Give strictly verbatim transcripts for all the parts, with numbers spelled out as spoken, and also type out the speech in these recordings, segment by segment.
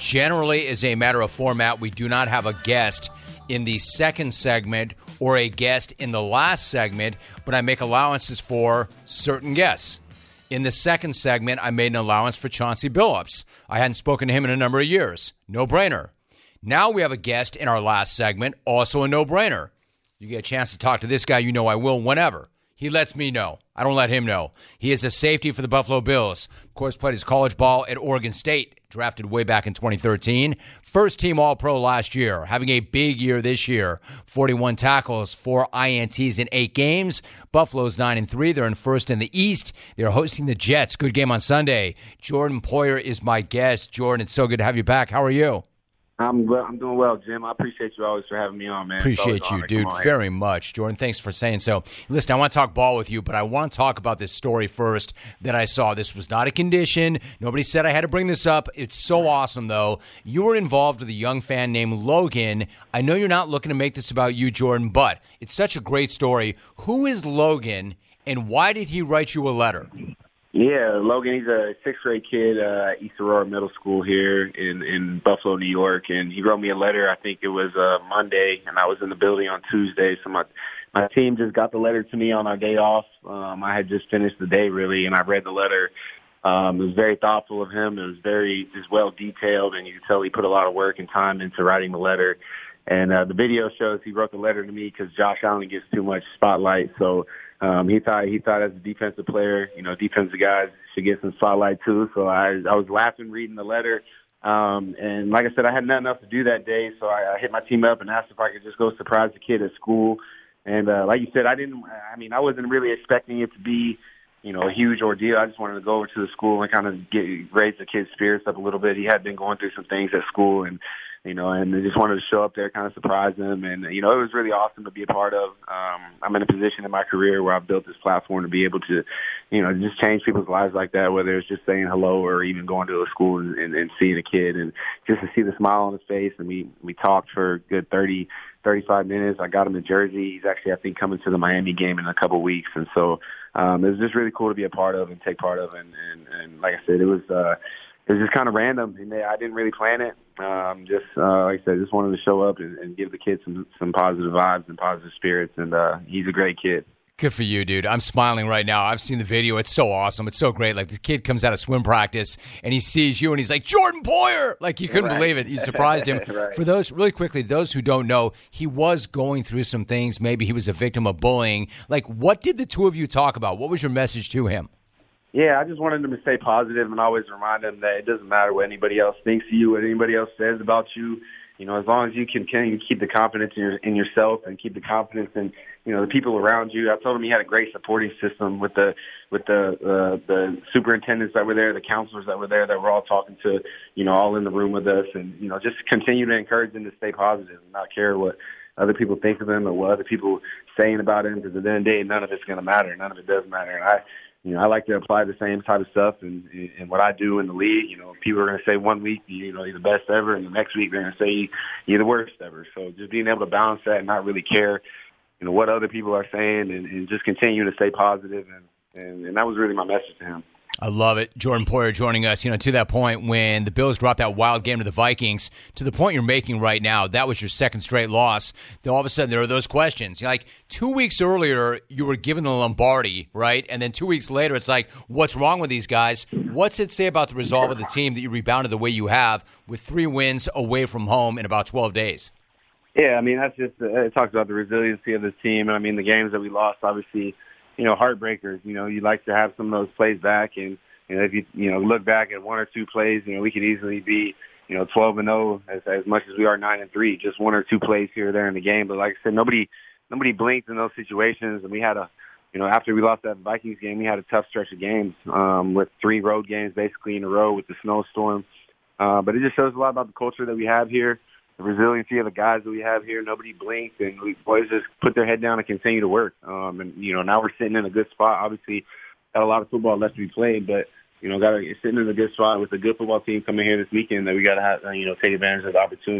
Generally, as a matter of format, we do not have a guest in the second segment or a guest in the last segment, but I make allowances for certain guests. In the second segment, I made an allowance for Chauncey Billups. I hadn't spoken to him in a number of years. No-brainer. Now we have a guest in our last segment, also a no-brainer. You get a chance to talk to this guy, you know I will, whenever. He lets me know. I don't let him know. He is a safety for the Buffalo Bills. Of course, played his college ball at Oregon State, drafted way back in twenty thirteen. First team All-Pro last year, having a big year this year. forty-one tackles, four I N Ts in eight games. Buffalo's nine and three. They're in first in the East. They're hosting the Jets. Good game on Sunday. Jordan Poyer is my guest. Jordan, it's so good to have you back. How are you? I'm well, I'm doing well, Jim. I appreciate you always for having me on, man. Appreciate you, dude, very much. Jordan, thanks for saying so. Listen, I want to talk ball with you, but I want to talk about this story first that I saw. This was not a condition. Nobody said I had to bring this up. It's so awesome, though. You were involved with a young fan named Logan. I know you're not looking to make this about you, Jordan, but it's such a great story. Who is Logan, and why did he write you a letter? Yeah, Logan, he's a sixth grade kid uh, at East Aurora Middle School here in, in Buffalo, New York, and he wrote me a letter. I think it was uh, Monday, and I was in the building on Tuesday, so my my team just got the letter to me on our day off. Um, I had just finished the day, really, and I read the letter. Um, it was very thoughtful of him. It was very just well detailed, and you could tell he put a lot of work and time into writing the letter. And uh, the video shows he wrote the letter to me because Josh Allen gets too much spotlight, so Um, he thought he thought as a defensive player, you know, defensive guys should get some spotlight too. So I I was laughing reading the letter, um, and like I said, I had nothing else to do that day, so I, I hit my team up and asked if I could just go surprise the kid at school. And uh, like you said, I didn't. I mean, I wasn't really expecting it to be, you know, a huge ordeal. I just wanted to go over to the school and kind of get raise the kid's spirits up a little bit. He had been going through some things at school, and you know, and I just wanted to show up there, kind of surprise him. And, you know, it was really awesome to be a part of. Um, I'm in a position in my career where I've built this platform to be able to, you know, just change people's lives like that, whether it's just saying hello or even going to a school and, and, and seeing a kid and just to see the smile on his face. And we, we talked for a good thirty, thirty-five minutes. I got him a jersey. He's actually, I think, coming to the Miami game in a couple of weeks. And so um, it was just really cool to be a part of and take part of. And, and, and like I said, it was uh, – it was just kind of random. I didn't really plan it. Um, just uh, like I said, just wanted to show up and, and give the kid some some positive vibes and positive spirits. And uh, he's a great kid. Good for you, dude. I'm smiling right now. I've seen the video. It's so awesome. It's so great. Like, the kid comes out of swim practice, and he sees you, and he's like, Jordan Poyer! Like, he couldn't right. believe it. You surprised him. Right. For those, really quickly, those who don't know, he was going through some things. Maybe he was a victim of bullying. Like, what did the two of you talk about? What was your message to him? Yeah, I just wanted him to stay positive and always remind him that it doesn't matter what anybody else thinks of you, what anybody else says about you. You know, as long as you can, can keep the confidence in, your, in yourself and keep the confidence in, you know, the people around you. I told him he had a great supporting system with the with the uh, the superintendents that were there, the counselors that were there, that were all talking to, you know, all in the room with us, and you know, just continue to encourage him to stay positive and not care what other people think of him or what other people saying about him. Because at the end of the day, none of it's going to matter. None of it does matter. And I. You know, I like to apply the same type of stuff in, in what I do in the league. You know, people are going to say one week, you know, you're the best ever, and the next week they're going to say you're the worst ever. So just being able to balance that and not really care, you know, what other people are saying, and, and just continue to stay positive, and, and, and that was really my message to him. I love it. Jordan Poyer joining us. You know, to that point when the Bills dropped that wild game to the Vikings, to the point you're making right now, that was your second straight loss. Then all of a sudden there are those questions. You're like, two weeks earlier, you were given the Lombardi, right? And then two weeks later, it's like, what's wrong with these guys? What's it say about the resolve of the team that you rebounded the way you have with three wins away from home in about twelve days? Yeah, I mean, that's just, uh, it talks about the resiliency of this team. And I mean, the games that we lost, obviously, you know, heartbreakers. You know, you like to have some of those plays back, and you know, if you you know look back at one or two plays, you know, we could easily be, you know, twelve and oh as as much as we are nine and three. Just one or two plays here or there in the game. But like I said, nobody nobody blinked in those situations, and we had a, you know, after we lost that Vikings game, we had a tough stretch of games um, with three road games basically in a row with the snowstorm. Uh, but it just shows a lot about the culture that we have here, the resiliency of the guys that we have here. Nobody blinked, and we boys just put their head down and continue to work. Um, and, you know, now we're sitting in a good spot. Obviously, got a lot of football left to be played, but, you know, got to sitting in a good spot with a good football team coming here this weekend that we got to have, you know, take advantage of the opportunity.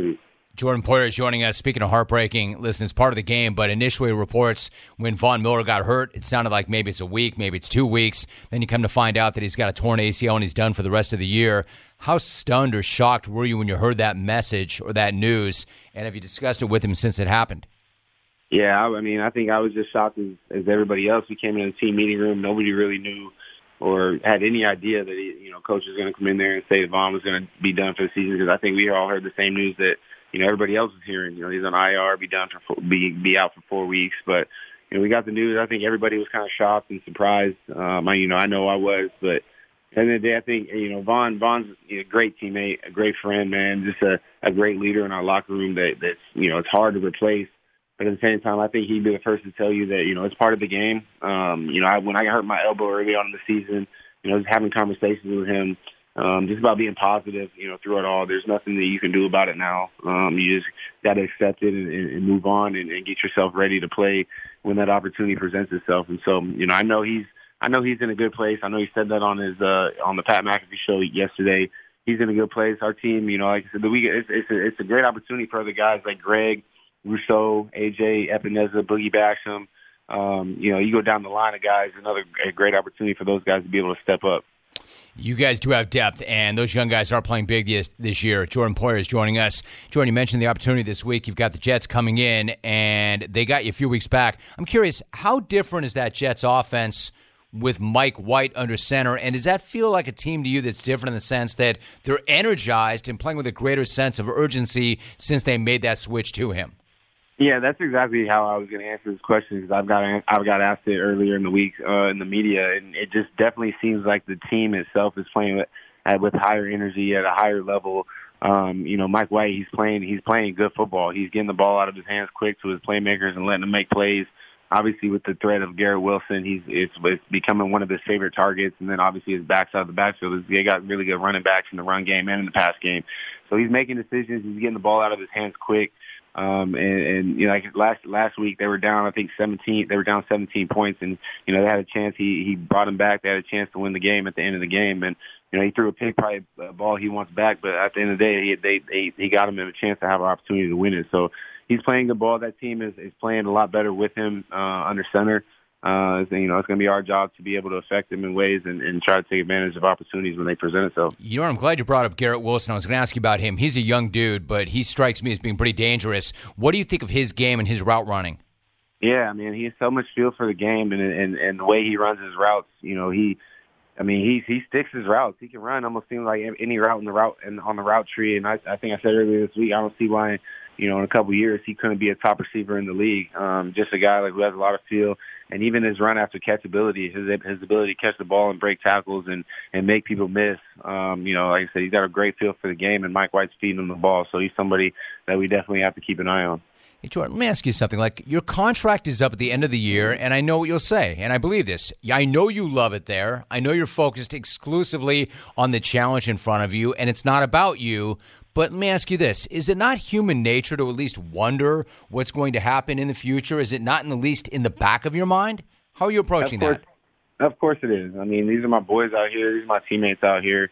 Jordan Poyer is joining us. Speaking of heartbreaking, listen, it's part of the game, but initially reports when Von Miller got hurt, it sounded like maybe it's a week, maybe it's two weeks. Then you come to find out that he's got a torn A C L and he's done for the rest of the year. How stunned or shocked were you when you heard that message or that news? And have you discussed it with him since it happened? Yeah, I, I mean, I think I was just shocked as, as everybody else. We came in the team meeting room. Nobody really knew or had any idea that, he, you know, coach was going to come in there and say Von was going to be done for the season, because I think we all heard the same news that, you know, everybody else was hearing. You know, he's on I R, be done for be be out for four weeks. But you know, we got the news. I think everybody was kind of shocked and surprised. Um, I, you know, I know I was, but at the end of the day, I think you know Von Von's a great teammate, a great friend, man, just a, a great leader in our locker room. That that's you know it's hard to replace. But at the same time, I think he'd be the first to tell you that you know it's part of the game. Um, you know, I, when I hurt my elbow early on in the season, you know, just having conversations with him. Um, just about being positive, you know, through it all. There's nothing that you can do about it now. Um, you just got to accept it and, and move on and, and get yourself ready to play when that opportunity presents itself. And so, you know, I know he's, I know he's in a good place. I know he said that on his, uh, on the Pat McAfee show yesterday. He's in a good place. Our team, you know, like I said, the week, it's, it's a, it's a great opportunity for other guys like Greg, Rousseau, A J, Epineza, Boogie Basham. Um, you know, you go down the line of guys, another a great opportunity for those guys to be able to step up. You guys do have depth, and those young guys are playing big this, this year. Jordan Poyer is joining us. Jordan, you mentioned the opportunity this week. You've got the Jets coming in, and they got you a few weeks back. I'm curious, how different is that Jets offense with Mike White under center, and does that feel like a team to you that's different in the sense that they're energized and playing with a greater sense of urgency since they made that switch to him? Yeah, that's exactly how I was going to answer this question, because I've got I've got asked it earlier in the week uh, in the media, and it just definitely seems like the team itself is playing with, at, with higher energy at a higher level. Um, you know, Mike White, he's playing he's playing good football. He's getting the ball out of his hands quick to his playmakers and letting them make plays. Obviously, with the threat of Garrett Wilson, he's it's, it's becoming one of his favorite targets. And then obviously his backs out of the backfield. They got really good running backs in the run game and in the pass game. So he's making decisions. He's getting the ball out of his hands quick. Um, and, and, you know, like last, last week they were down, I think seventeen, they were down seventeen points, and, you know, they had a chance. He, he brought them back. They had a chance to win the game at the end of the game. And, you know, he threw a pick, probably a ball he wants back, but at the end of the day, he, they, they, he got him a chance to have an opportunity to win it. So he's playing good ball. That team is, is playing a lot better with him, uh, under center. Uh, you know, it's going to be our job to be able to affect them in ways and, and try to take advantage of opportunities when they present itself. You know, I'm glad you brought up Garrett Wilson. I was going to ask you about him. He's a young dude, but he strikes me as being pretty dangerous. What do you think of his game and his route running? Yeah, I mean, he has so much feel for the game, and and, and the way he runs his routes. You know, he, I mean, he he sticks his routes. He can run almost seems like any route in the route and on the route tree. And I, I think I said earlier this week, I don't see why, you know, in a couple of years he couldn't be a top receiver in the league. Um, just a guy like who has a lot of feel. And even his run after catch ability, his his ability to catch the ball and break tackles and, and make people miss. Um, you know, like I said, he's got a great feel for the game, and Mike White's feeding him the ball. So he's somebody that we definitely have to keep an eye on. Hey, Jordan, let me ask you something. Like, your contract is up at the end of the year, and I know what you'll say, and I believe this. I know you love it there. I know you're focused exclusively on the challenge in front of you, and it's not about you. But let me ask you this. Is it not human nature to at least wonder what's going to happen in the future? Is it not in the least in the back of your mind? How are you approaching of course, that? Of course it is. I mean, these are my boys out here. These are my teammates out here.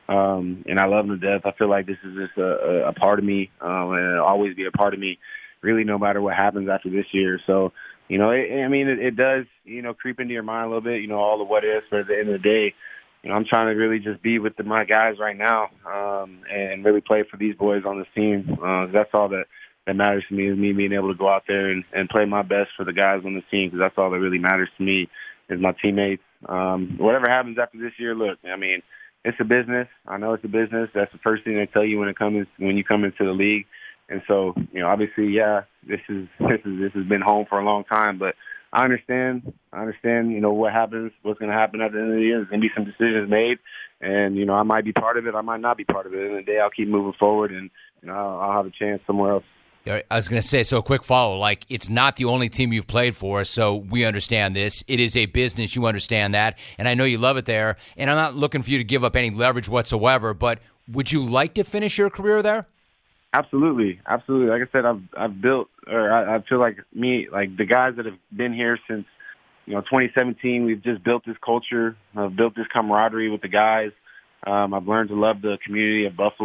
Um, and I love them to death. I feel like this is just a, a part of me, um, and it'll always be a part of me, really, no matter what happens after this year. So, you know, it, I mean, it, it does, you know, creep into your mind a little bit, you know, all the what ifs, but at the end of the day, you know, I'm trying to really just be with the, my guys right now, um, and really play for these boys on this team. Uh, that's all that, that matters to me, is me being able to go out there and, and play my best for the guys on this team, because that's all that really matters to me is my teammates. Um, whatever happens after this year, look, I mean, it's a business. I know it's a business. That's the first thing they tell you when it comes when you come into the league. And so, you know, obviously, yeah, this is this is this has been home for a long time, but I understand. I understand, you know, what happens, what's going to happen at the end of the year. There's going to be some decisions made, and, you know, I might be part of it. I might not be part of it. At the end of the day, I'll keep moving forward, and, you know, I'll, I'll have a chance somewhere else. I was going to say, so a quick follow, like, it's not the only team you've played for, so we understand this. It is a business. You understand that, and I know you love it there, and I'm not looking for you to give up any leverage whatsoever, but would you like to finish your career there? Absolutely, absolutely. Like I said, I've I've built, or I, I feel like me, like the guys that have been here since, you know, twenty seventeen. We've just built this culture, I've built this camaraderie with the guys. Um, I've learned to love the community of Buffalo,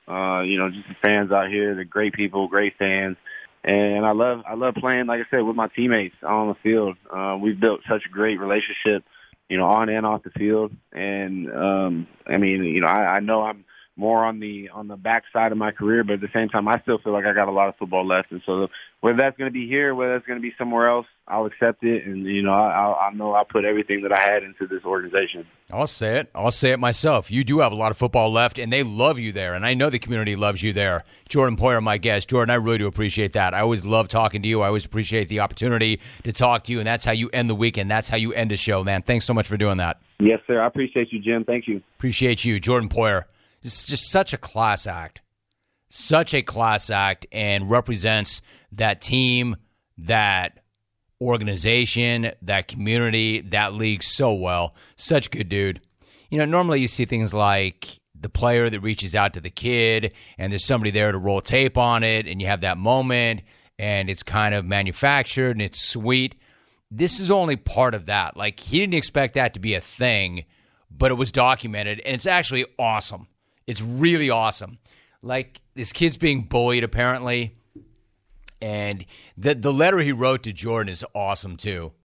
Uh, you know, just the fans out here, they're great people, great fans. And I love I love playing, like I said, with my teammates on the field. Uh, we've built such a great relationship, you know, on and off the field. And, um, I mean, you know, I, I know I'm more on the on the backside of my career, but at the same time, I still feel like I got a lot of football left. And so whether that's going to be here, whether that's going to be somewhere else, I'll accept it. And, you know, I, I know I'll put everything that I had into this organization. I'll say it. I'll say it myself. You do have a lot of football left, and they love you there. And I know the community loves you there. Jordan Poyer, my guest. Jordan, I really do appreciate that. I always love talking to you. I always appreciate the opportunity to talk to you, and that's how you end the weekend. That's how you end a show, man. Thanks so much for doing that. Yes, sir. I appreciate you, Jim. Thank you. Appreciate you. Jordan Poyer. It's just such a class act. Such a class act, and represents that team, that organization, that community, that league so well. Such a good dude. You know, normally you see things like the player that reaches out to the kid and there's somebody there to roll tape on it and you have that moment and it's kind of manufactured and it's sweet. This is only part of that. Like, he didn't expect that to be a thing, but it was documented, and it's actually awesome. It's really awesome. Like, this kid's being bullied, apparently, and the the letter he wrote to Jordan is awesome, too.